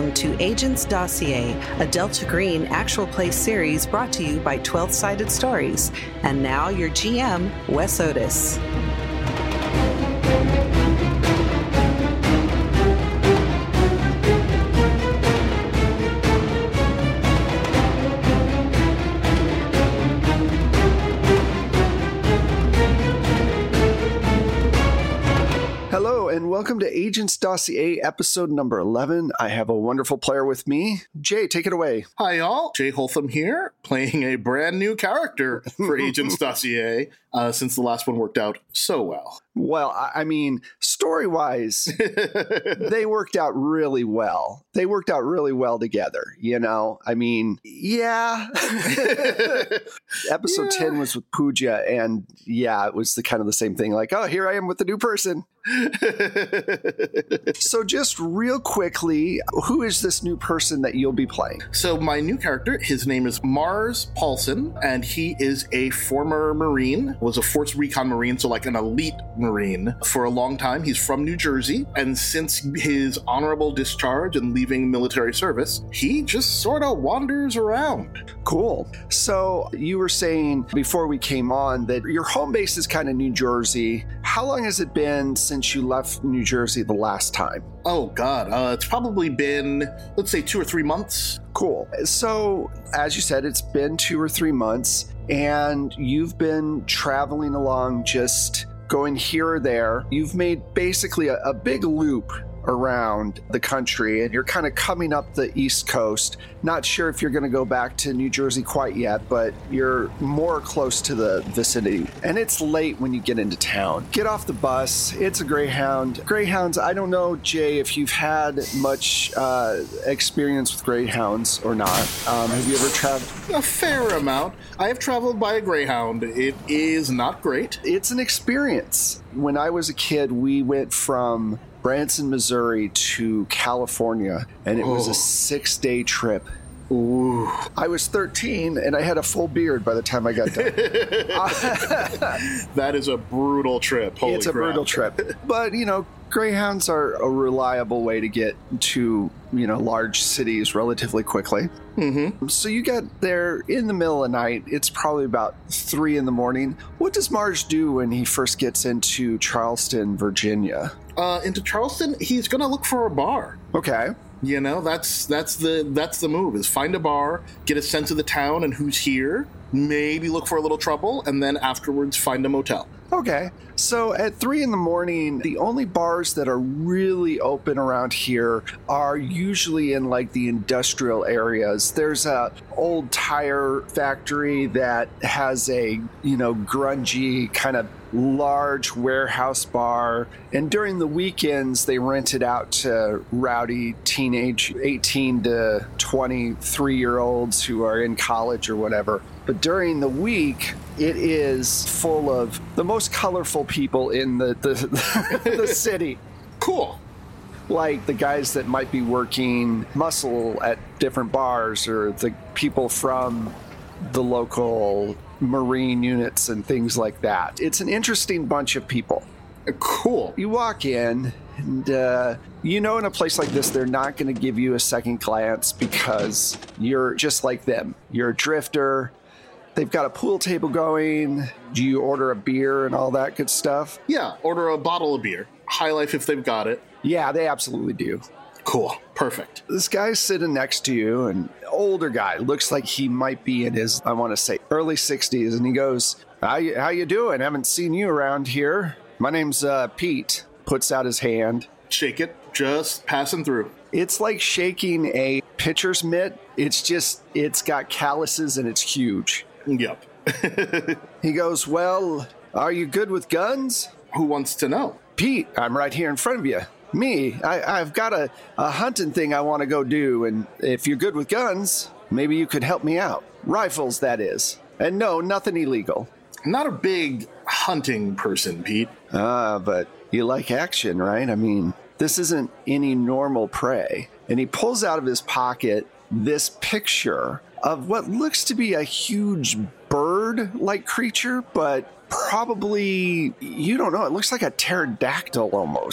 Welcome to Agents Dossier, a Delta Green actual play series brought to you by 12 Sided Stories. And now your GM, Wes Otis. Welcome to Agents Dossier, episode number 11. I have a wonderful player with me. Jay, take it away. Hi, y'all. Jay Holtham here, playing a brand new character for Agents Dossier, since the last one worked out so well. Well, I mean, story-wise, they worked out really well. They worked out really well together, you know? I mean, yeah. Episode 10 was with Pooja, and yeah, it was kind of the same thing. Like, oh, here I am with the new person. So just real quickly, who is this new person that you'll be playing? So my new character, his name is Mars Paulson, and he is a former Marine, was a Force Recon Marine, so like an elite Marine for a long time. He's from New Jersey, and since his honorable discharge and leaving military service, he just sort of wanders around. Cool. So you were saying before we came on that your home base is kind of New Jersey. How long has it been since you left New Jersey the last time? Oh, God. It's probably been, let's say, 2 or 3 months. Cool. So, as you said, it's been 2 or 3 months, and you've been traveling along, just going here or there. You've made basically a big loop around the country, and you're kind of coming up the East Coast. Not sure if you're going to go back to New Jersey quite yet, but you're more close to the vicinity. And it's late when you get into town. Get off the bus. It's a Greyhound. Greyhounds, I don't know, Jay, if you've had much experience with Greyhounds or not. Have you ever traveled? A fair amount. I have traveled by a Greyhound. It is not great. It's an experience. When I was a kid, we went from Branson, Missouri to California, and it was a 6-day trip. Ooh. I was 13, and I had a full beard by the time I got done. That is a brutal trip. Holy It's a crap. brutal trip. But, you know, Greyhounds are a reliable way to get to, you know, large cities relatively quickly. Mm-hmm. So you get there in the middle of the night. It's probably about 3 in the morning. What does Marge do when he first gets into Charleston, Virginia? Into Charleston, he's going to look for a bar. Okay. You know, that's the move, is find a bar, get a sense of the town and who's here, maybe look for a little trouble, and then afterwards find a motel. Okay. So at 3 in the morning, the only bars that are really open around here are usually in like the industrial areas. There's a old tire factory that has a, you know, grungy kind of large warehouse bar, and during the weekends they rent it out to rowdy teenage 18 to 23-year-olds who are in college or whatever. But during the week, it is full of the most colorful people in the the city. Cool. Like the guys that might be working muscle at different bars, or the people from the local Marine units and things like that. It's an interesting bunch of people. Cool. You walk in, and you know, in a place like this, they're not going to give you a second glance because you're just like them. You're a drifter. They've got a pool table going. Do you order a beer and all that good stuff? Yeah, order a bottle of beer. High Life if they've got it. Yeah, they absolutely do. Cool. Perfect. This guy's sitting next to you, an older guy. Looks like he might be in his, I want to say, early 60s. And he goes, how you doing? Haven't seen you around here. My name's Pete. Puts out his hand. Shake it. Just passing through. It's like shaking a pitcher's mitt. It's got calluses and it's huge. Yep. He goes, well, are you good with guns? Who wants to know? Pete, I'm right here in front of you. Me, I've got a hunting thing I want to go do, and if you're good with guns, maybe you could help me out. Rifles, that is. And no, nothing illegal. I'm not a big hunting person, Pete. But you like action, right? I mean, this isn't any normal prey. And he pulls out of his pocket this picture of what looks to be a huge bird-like creature, but probably, you don't know, it looks like a pterodactyl almost.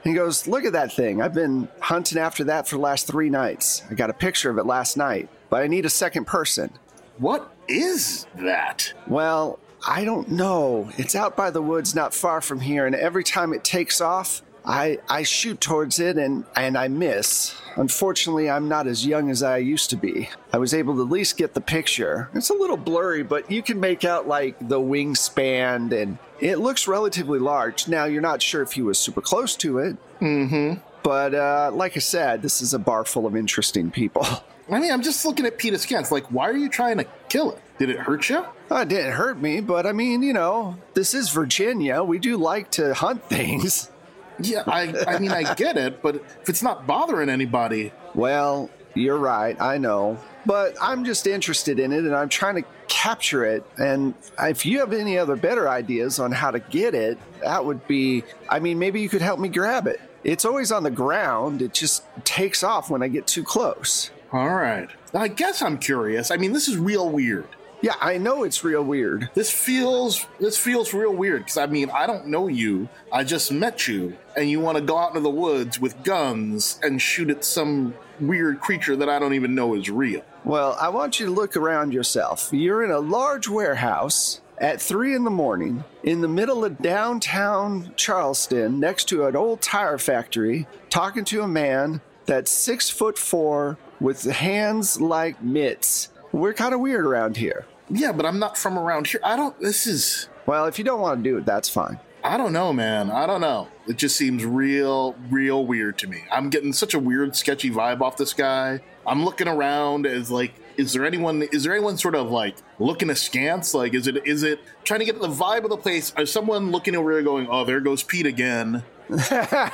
He goes, look at that thing. I've been hunting after that for the last 3 nights. I got a picture of it last night, but I need a second person. What is that? Well, I don't know. It's out by the woods not far from here, and every time it takes off, I shoot towards it and I miss. Unfortunately, I'm not as young as I used to be. I was able to at least get the picture. It's a little blurry, but you can make out like the wingspan, and it looks relatively large. Now, you're not sure if he was super close to it. Mm-hmm. But like I said, this is a bar full of interesting people. I mean, I'm just looking at Pete Askance. Like, why are you trying to kill it? Did it hurt you? It didn't hurt me, but I mean, this is Virginia. We do like to hunt things. Yeah, I mean, I get it, but if it's not bothering anybody... Well, you're right, I know. But I'm just interested in it, and I'm trying to capture it. And if you have any other better ideas on how to get it, that would be... I mean, maybe you could help me grab it. It's always on the ground. It just takes off when I get too close. All right. I guess I'm curious. I mean, this is real weird. Yeah, I know it's real weird. This feels real weird, because, I mean, I don't know you. I just met you, and you want to go out into the woods with guns and shoot at some weird creature that I don't even know is real. Well, I want you to look around yourself. You're in a large warehouse at 3 a.m. in the middle of downtown Charleston, next to an old tire factory, talking to a man that's 6'4" with hands like mitts. We're kind of weird around here. Yeah, but I'm not from around here. Well, if you don't want to do it, that's fine. I don't know, man. I don't know. It just seems real weird to me. I'm getting such a weird, sketchy vibe off this guy. I'm looking around as like, is there anyone sort of like looking askance? Like, is it trying to get the vibe of the place? Is someone looking over here going, oh, there goes Pete again with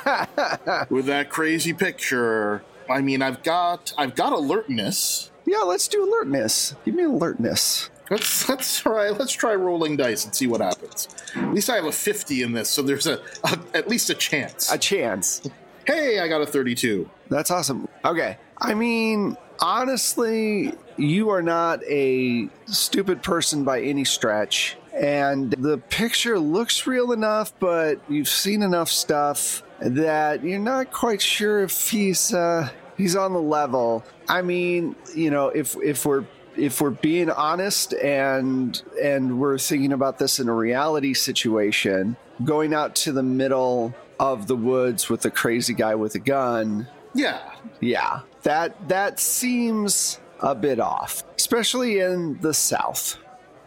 that crazy picture? I mean, I've got alertness. Yeah, let's do alertness. Give me alertness. Let's try rolling dice and see what happens. At least I have a 50 in this, so there's at least a chance. A chance. Hey, I got a 32. That's awesome. Okay. I mean, honestly, you are not a stupid person by any stretch. And the picture looks real enough, but you've seen enough stuff that you're not quite sure if he's on the level. I mean, if we're being honest and we're thinking about this in a reality situation, going out to the middle of the woods with a crazy guy with a gun. Yeah. That seems a bit off, especially in the South.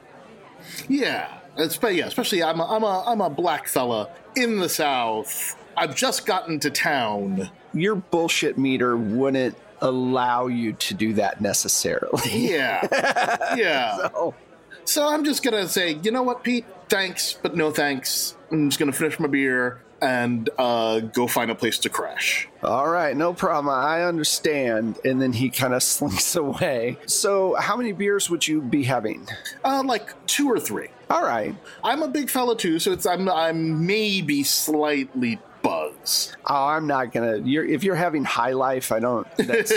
Yeah, especially I'm a black fella in the South. I've just gotten to town. Your bullshit meter wouldn't allow you to do that necessarily. Yeah. So I'm just going to say, you know what, Pete? Thanks, but no thanks. I'm just going to finish my beer and go find a place to crash. All right, no problem. I understand. And then he kind of slinks away. So how many beers would you be having? Like 2 or 3. All right. I'm a big fella too, so I'm maybe slightly buzz. Oh, I'm not gonna. If you're having high life, I'm not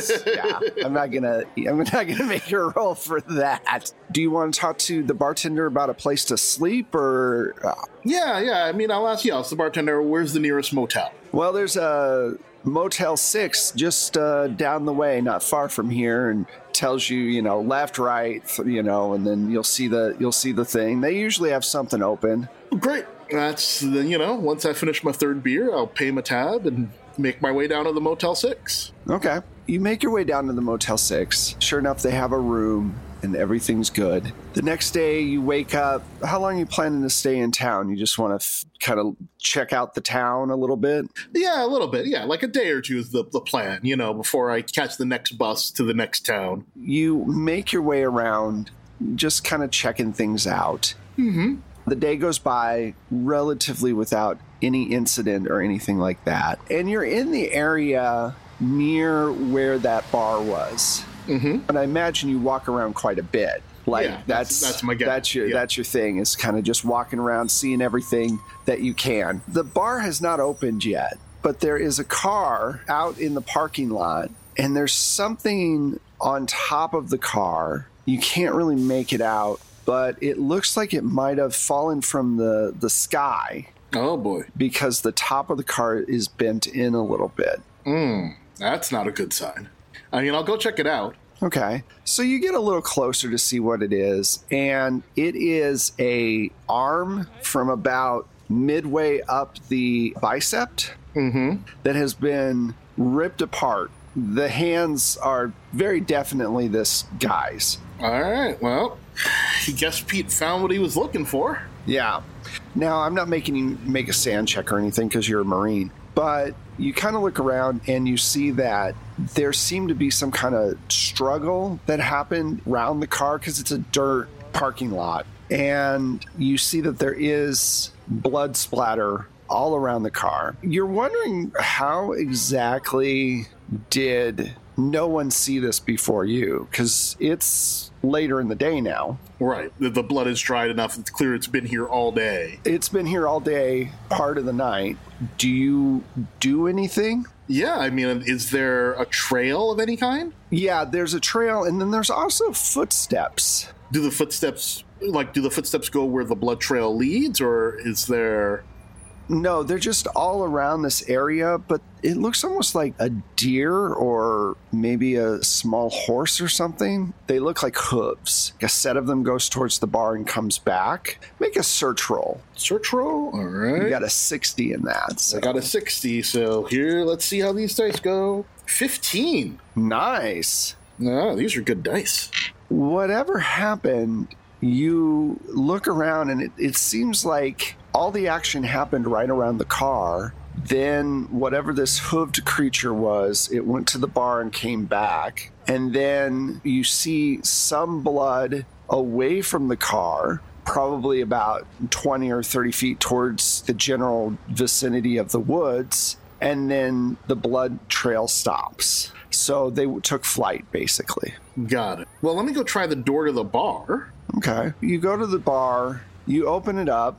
gonna make a roll for that. Do you want to talk to the bartender about a place to sleep, or? Yeah. I mean, I'll ask you. I'll ask the bartender. Where's the nearest motel? Well, there's a Motel 6 just down the way, not far from here, and tells you, left, right, and then you'll see the thing. They usually have something open. Great. That's once I finish my 3rd beer, I'll pay my tab and make my way down to the Motel 6. Okay. You make your way down to the Motel 6. Sure enough, they have a room and everything's good. The next day you wake up. How long are you planning to stay in town? You just want to kind of check out the town a little bit? Yeah, a little bit. Yeah, like a day or two is the plan, before I catch the next bus to the next town. You make your way around, just kind of checking things out. Mm-hmm. The day goes by relatively without any incident or anything like that. And you're in the area near where that bar was. Mm-hmm. And I imagine you walk around quite a bit. Like that's my guess. That's your thing, is kind of just walking around, seeing everything that you can. The bar has not opened yet, but there is a car out in the parking lot, and there's something on top of the car. You can't really make it out, but it looks like it might have fallen from the sky Oh, boy. because the top of the car is bent in a little bit. That's not a good sign. I mean, I'll go check it out. Okay. So you get a little closer to see what it is, and it is a arm from about midway up the bicep that has been ripped apart. The hands are very definitely this guy's. All right, well, I guess Pete found what he was looking for. Yeah. Now, I'm not making you make a sand check or anything because you're a Marine, but you kind of look around and you see that there seemed to be some kind of struggle that happened around the car because it's a dirt parking lot. And you see that there is blood splatter all around the car. You're wondering how exactly did no one see this before you? Because it's later in the day now. Right. The blood is dried enough. It's clear it's been here all day. It's been here all day, part of the night. Do you do anything? Yeah, I mean, is there a trail of any kind? Yeah, there's a trail, and then there's also footsteps. Do the footsteps go where the blood trail leads, or is there... No, they're just all around this area, but it looks almost like a deer or maybe a small horse or something. They look like hooves. A set of them goes towards the bar and comes back. Make a search roll. Search roll? All right. You got a 60 in that. So. I got a 60, so here, let's see how these dice go. 15. Nice. No, these are good dice. Whatever happened, you look around and it seems like all the action happened right around the car. Then whatever this hooved creature was, it went to the bar and came back. And then you see some blood away from the car, probably about 20 or 30 feet towards the general vicinity of the woods. And then the blood trail stops. So they took flight, basically. Got it. Well, let me go try the door to the bar. Okay. You go to the bar, you open it up,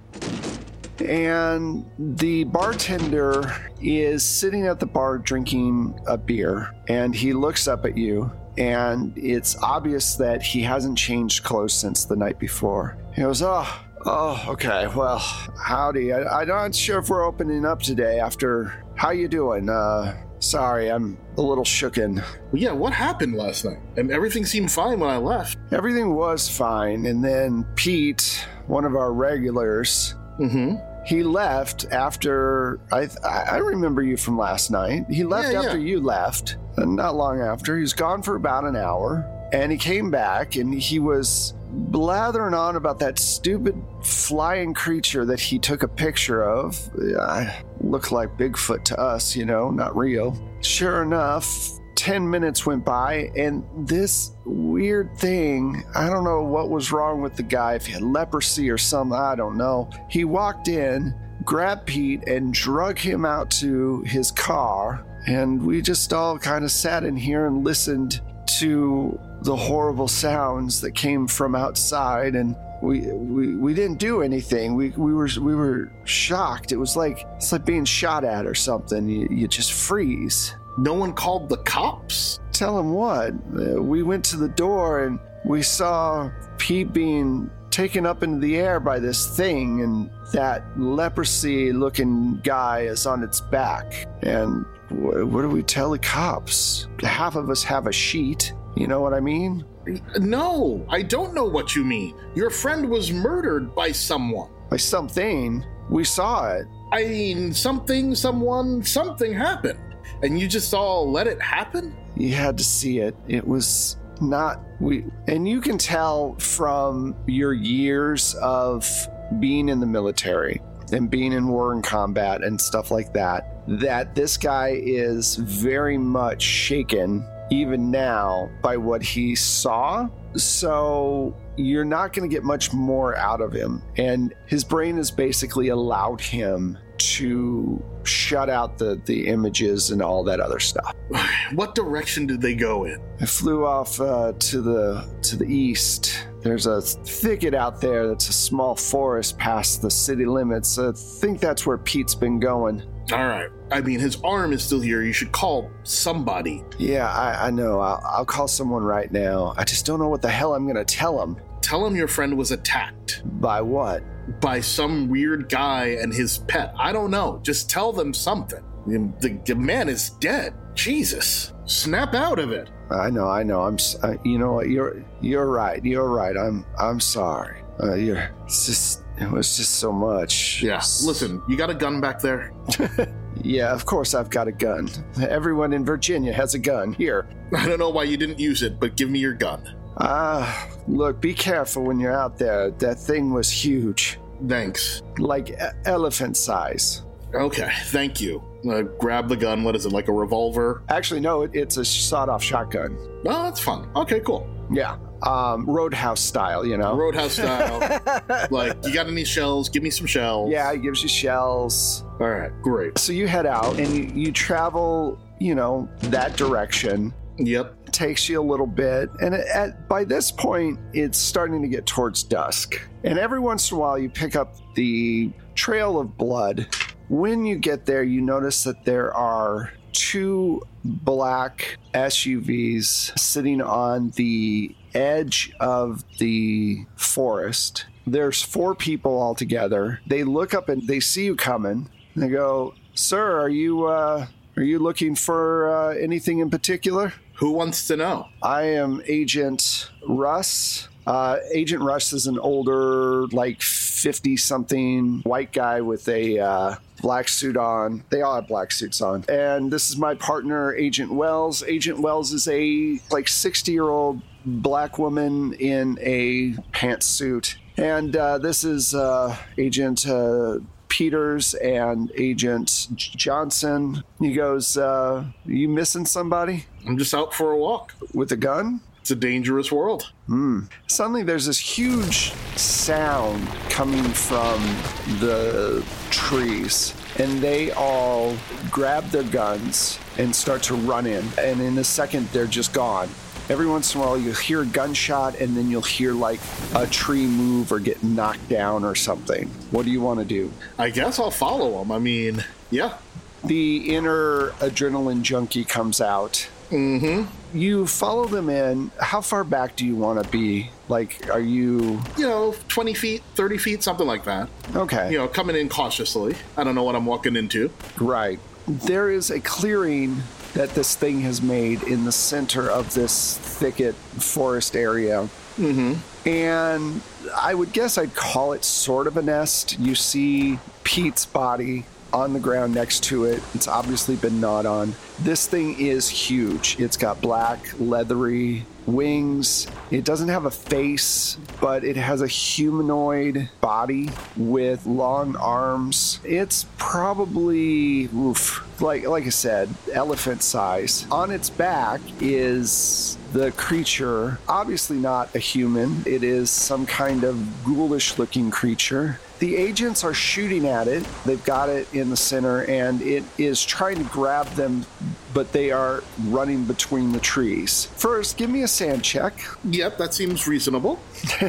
and the bartender is sitting at the bar drinking a beer, and he looks up at you, and it's obvious that he hasn't changed clothes since the night before. He goes, Oh, okay. Well, howdy. I'm not sure if we're opening up today after... How you doing? Sorry, I'm a little shooken. Well, yeah, what happened last night? And everything seemed fine when I left. Everything was fine, and then Pete, one of our regulars, he left after... I remember you from last night. He left after you left, and not long after. He was gone for about an hour, and he came back, and he was blathering on about that stupid flying creature that he took a picture of. Looked like Bigfoot to us, not real. Sure enough, 10 minutes went by, and this weird thing, I don't know what was wrong with the guy, if he had leprosy or something, I don't know. He walked in, grabbed Pete, and drug him out to his car, and we just all kind of sat in here and listened to the horrible sounds that came from outside, and we didn't do anything. We were shocked. It's like being shot at or something. You just freeze. No one called the cops? Tell them what? We went to the door and we saw Pete being taken up into the air by this thing, and that leprosy-looking guy is on its back. And what do we tell the cops? Half of us have a sheet. You know what I mean? No, I don't know what you mean. Your friend was murdered by someone. By something? We saw it. I mean, something happened. And you just all let it happen? You had to see it. It was not... And you can tell from your years of being in the military and being in war and combat and stuff like that, that this guy is very much shaken even now by what he saw. So you're not going to get much more out of him. And his brain has basically allowed him to shut out the images and all that other stuff. What direction did they go in? It flew off to the east. There's a thicket out there that's a small forest past the city limits. I think that's where Pete's been going. All right. I mean, his arm is still here. You should call somebody. Yeah, I know. I'll call someone right now. I just don't know what the hell I'm going to tell him. Tell him your friend was attacked. By what? by some weird guy and his pet. I don't know. Just tell them something. The man is dead. Jesus. Snap out of it. I know. You know what? You're right. I'm sorry. It was just so much. Yeah. Listen, you got a gun back there? Yeah, of course I've got a gun. Everyone in Virginia has a gun. Here. I don't know why you didn't use it, but give me your gun. Look, be careful when you're out there. That thing was huge. Thanks. Like elephant size. Okay, thank you. Grab the gun. What is it, like a revolver? Actually, no, it's a sawed-off shotgun. Oh, that's fun. Okay, cool. Yeah. Roadhouse style, you know? Roadhouse style. Like, you got any shells? Give me some shells. Yeah, it gives you shells. All right, great. So you head out and you travel, that direction. Yep. It takes you a little bit. And by this point, it's starting to get towards dusk. And every once in a while, you pick up the trail of blood. When you get there, you notice that there are 2 black SUVs sitting on the edge of the forest. There's 4 people all together. They look up and they see you coming. They go, "Sir, are you looking for anything in particular?" Who wants to know? I am Agent Russ. Agent Russ is an older, like 50-something white guy with a black suit on. They all have black suits on. And this is my partner, Agent Wells. Agent Wells is a 60-year-old black woman in a pantsuit. And this is Agent Peters and Agent Johnson. He goes, "You missing somebody?" I'm just out for a walk. With a gun? It's a dangerous world. Suddenly there's this huge sound coming from the trees, and they all grab their guns and start to run in. And in a second, they're just gone. Every once in a while, you'll hear a gunshot, and then you'll hear like a tree move or get knocked down or something. What do you want to do? I guess I'll follow them. I mean, yeah. The inner adrenaline junkie comes out. Mm-hmm. You follow them in. How far back do you want to be? Like, are you... 20 feet, 30 feet, something like that. Okay. Coming in cautiously. I don't know what I'm walking into. Right. There is a clearing that this thing has made in the center of this thicket forest area. Mm-hmm. And I would guess I'd call it sort of a nest. You see Pete's body on the ground next to it. It's obviously been gnawed on. This thing is huge. It's got black, leathery wings. It doesn't have a face, but it has a humanoid body with long arms. It's probably, like I said, elephant size. On its back is the creature, obviously not a human. It is some kind of ghoulish looking creature. The agents are shooting at it. They've got it in the center, and it is trying to grab them, but they are running between the trees. First, give me a sand check. Yep, that seems reasonable.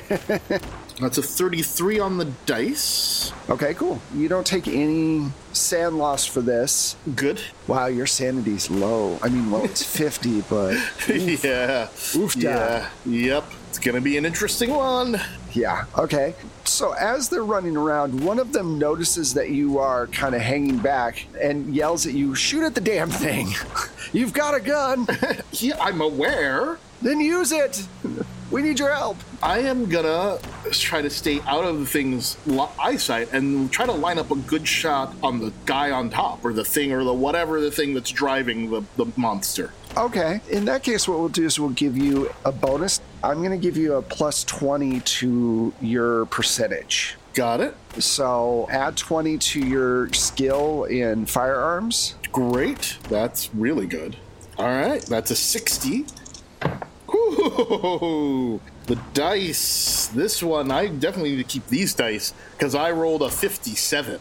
That's a 33 on the dice. Okay, cool. You don't take any sand loss for this. Good. Wow, your sanity's low. I mean, well, it's 50, but... Oof. Yeah. Oof, yeah. Yep. It's going to be an interesting one. Yeah, okay. So as they're running around, one of them notices that you are kind of hanging back and yells at you, "Shoot at the damn thing. You've got a gun." Yeah, I'm aware. Then use it. We need your help. I am gonna try to stay out of the thing's eyesight and try to line up a good shot on the guy on top, or the thing, or the whatever the thing that's driving the monster. Okay. In that case, what we'll do is we'll give you a bonus. I'm going to give you a plus 20 to your percentage. Got it. So add 20 to your skill in firearms. Great. That's really good. All right. That's a 60. Ooh, the dice. This one, I definitely need to keep these dice because I rolled a 57.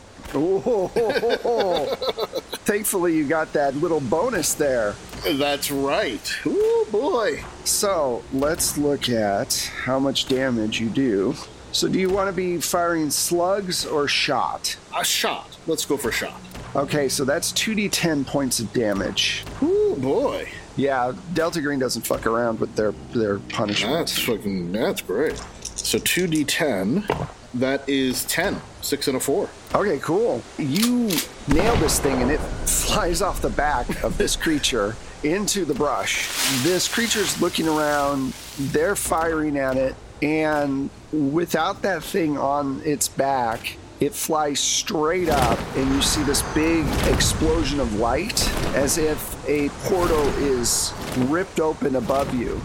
Thankfully, you got that little bonus there. That's right. Oh, boy. So let's look at how much damage you do. So do you want to be firing slugs or shot? A shot. Let's go for shot. Okay, so that's 2d10 points of damage. Oh, boy. Yeah, Delta Green doesn't fuck around with their punishment. That's great. So 2d10. That is 10. 6 and a 4. Okay, cool. You nail this thing and it flies off the back of this creature into the brush. This creature's looking around, they're firing at it, and without that thing on its back, it flies straight up, and you see this big explosion of light as if a portal is ripped open above you.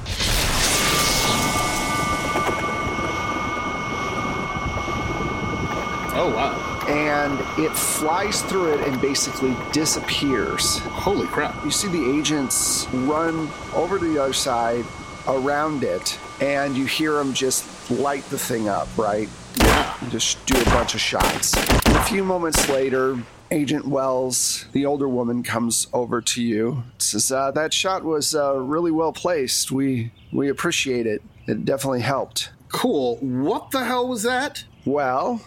Oh, wow. And it flies through it and basically disappears. Holy crap. You see the agents run over to the other side, around it, and you hear them just light the thing up, right? Yeah. Just do a bunch of shots. And a few moments later, Agent Wells, the older woman, comes over to you. Says, that shot was really well placed. We appreciate it. It definitely helped. Cool. What the hell was that? Well,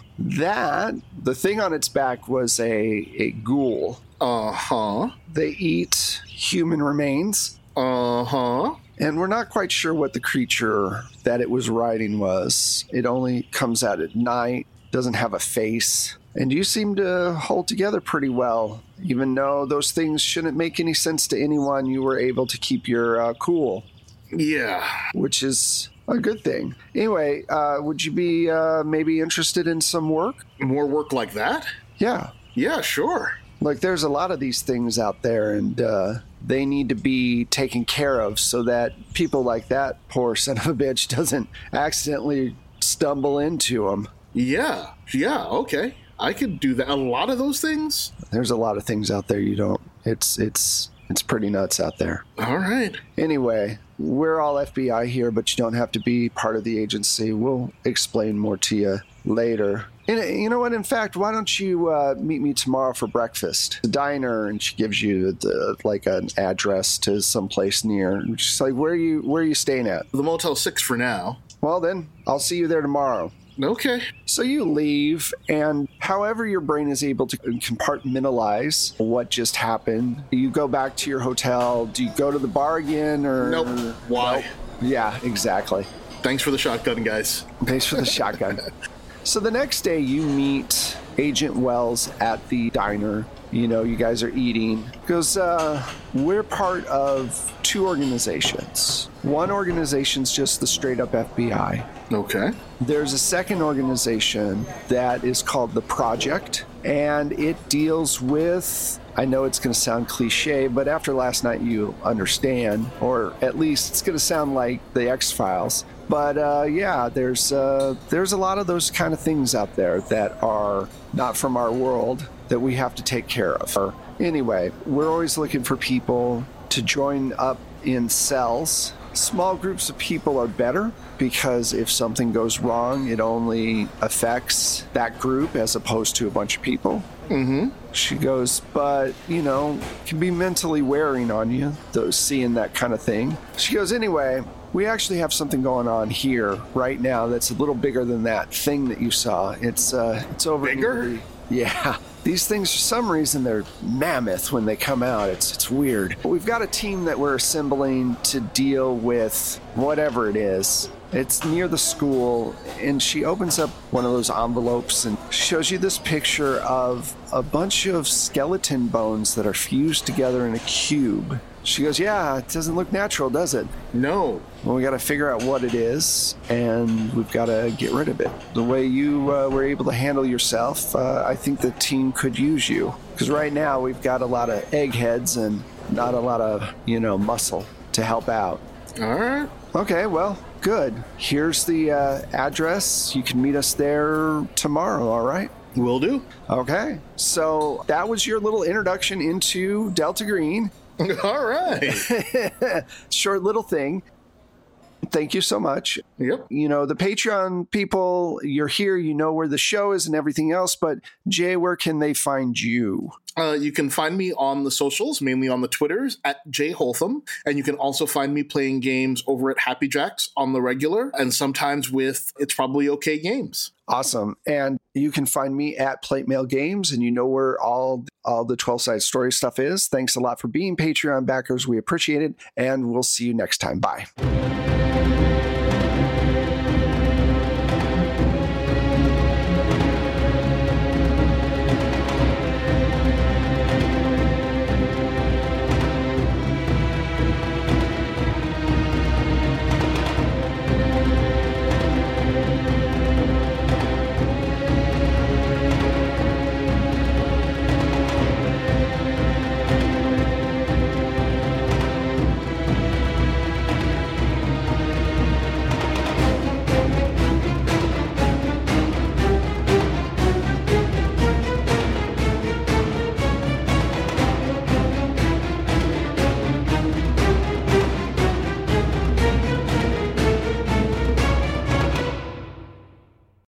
the thing on its back was a ghoul. Uh-huh. They eat human remains. Uh-huh. And we're not quite sure what the creature that it was riding was. It only comes out at night, doesn't have a face. And you seem to hold together pretty well. Even though those things shouldn't make any sense to anyone, you were able to keep your cool. Yeah. Which is a good thing. Anyway, would you be maybe interested in some work? More work like that? Yeah. Yeah, sure. Like, there's a lot of these things out there, and they need to be taken care of so that people like that poor son of a bitch doesn't accidentally stumble into them. Yeah, okay. I could do that. A lot of those things? There's a lot of things out there you don't. It's pretty nuts out there. All right. Anyway, we're all FBI here, but you don't have to be part of the agency. We'll explain more to you later. And you know what? In fact, why don't you meet me tomorrow for breakfast? The diner, and she gives you like an address to someplace near. She's like, where are you staying at? The Motel 6 for now. Well, then I'll see you there tomorrow. Okay. So you leave, and however your brain is able to compartmentalize what just happened, you go back to your hotel. Do you go to the bar again, or nope? Why? Nope. Yeah, exactly. Thanks for the shotgun, guys. Thanks for the shotgun. So the next day you meet Agent Wells at the diner. You know, you guys are eating. He goes, we're part of two organizations. One organization's just the straight up FBI. Okay. There's a second organization that is called The Project, and it deals with, I know it's going to sound cliche, but after last night you understand, or at least it's going to sound like the X-Files. But yeah, there's a lot of those kind of things out there that are not from our world that we have to take care of. Anyway, we're always looking for people to join up in cells. Small groups of people are better because if something goes wrong, it only affects that group as opposed to a bunch of people. Mm-hmm. She goes, but, you know, it can be mentally wearing on you, those seeing that kind of thing. She goes, anyway, we actually have something going on here right now that's a little bigger than that thing that you saw. It's over. Bigger? Yeah. These things, for some reason, they're mammoth when they come out. It's weird. We've got a team that we're assembling to deal with whatever it is. It's near the school, and she opens up one of those envelopes and shows you this picture of a bunch of skeleton bones that are fused together in a cube. She goes, yeah, it doesn't look natural, does it? No. Well, we got to figure out what it is, and we've got to get rid of it. The way you were able to handle yourself, I think the team could use you. Because right now, we've got a lot of eggheads and not a lot of, muscle to help out. All right. Okay, well, good. Here's the address. You can meet us there tomorrow, all right? Will do. Okay. So that was your little introduction into Delta Green. All right. Short little thing. Thank you so much. Yep. The Patreon people, you're here, you know where the show is and everything else, but Jay, where can they find you? You can find me on the socials, mainly on the Twitters, at Jay Holtham. And you can also find me playing games over at Happy Jacks on the regular, and sometimes with It's Probably Okay Games. Awesome. And you can find me at Plate Mail Games, and you know where all the 12-Side Story stuff is. Thanks a lot for being Patreon backers. We appreciate it, and we'll see you next time. Bye.